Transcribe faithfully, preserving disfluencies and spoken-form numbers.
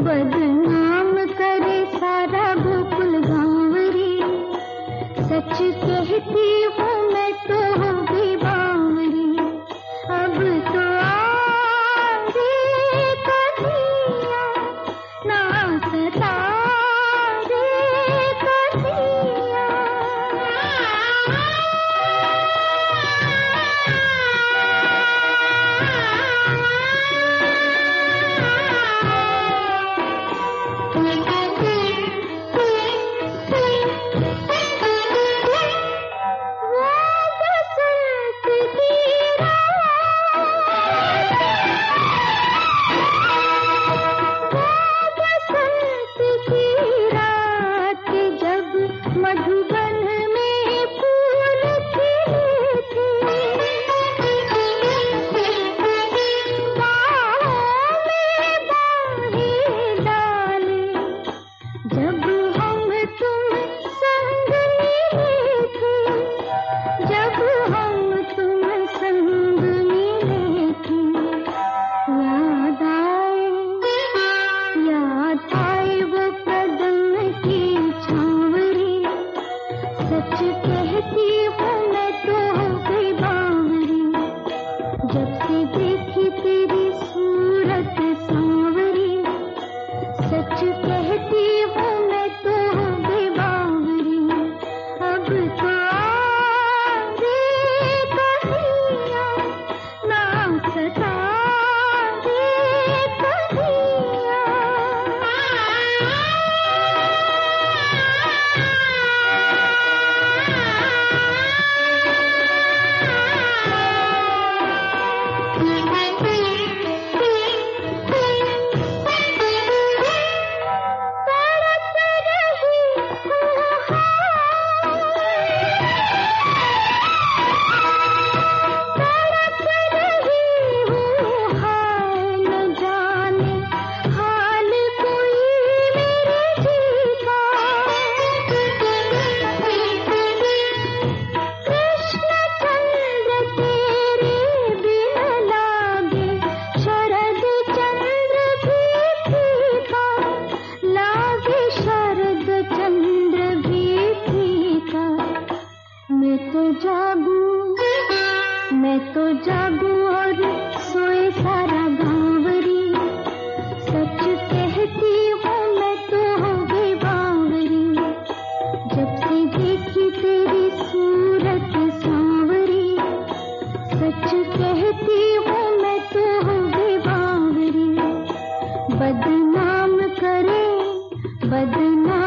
बदनाम करे सारा गोकुल गाँव रे, सच कहती हूँ मैं तो हो गई बावरी। अब तो आंधी कठिया ना सता रे कठिया। मधुबन में फूल खिले थे, बाहों में बाहें डाले, जब हम तुम संग मिले थे, जब हम तुम संग मिले थे। याद आए याद आए वो कदम की छावरी, सच कहती हूँ मैं तो हो गई बावरी। जब से देखी तेरी सूरत सांवरी, सच कहती हूँ मैं तो हो गई बावरी। अब तो आंधी कठिया ना सता रे कठिया। मैं तो जागू मैं तो जागू और सोए सारा गाँव रे, सच कहती हूँ मैं तो हो गई बावरी। जब से देखी तेरी सूरत सांवरी, सच कहती हूँ मैं तो हो गई बावरी। बदनाम करे बदनाम